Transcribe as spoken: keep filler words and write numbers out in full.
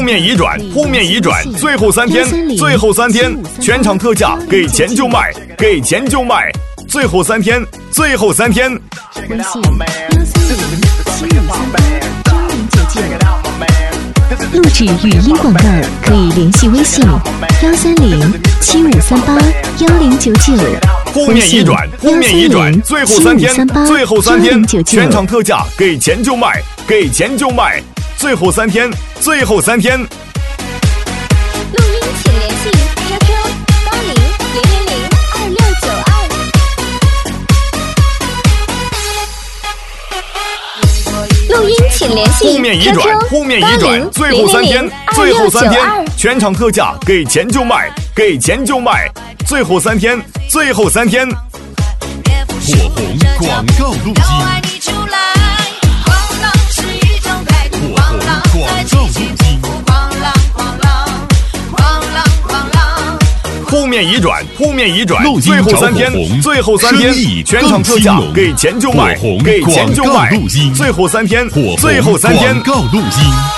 面已转，铺面已转，最后三天，最后三天，全场特价，给钱就卖，给钱就卖，最后三天，最后三天。 微信幺三零七五三八幺零九九。录制语音广告可以联系微信幺三零七五三八幺零九九。 铺面已转，铺面已转，最后三天，最后三天，全场特价，给钱就卖，给钱就卖，最后三天，最后三天。 录音请联系 Q Q 八零零零零二六九二。录音请联系铺面已转，铺面已转，最后三天，最后三天，全场特价，给钱就卖，给钱就卖，最后三天，最后三天。 火红广告录音，火红广告录音。 铺面已转，铺面已转，最后三天，最后三天，全场特价，给钱就卖，给钱就卖，最后三天，最后三天。 广告录音。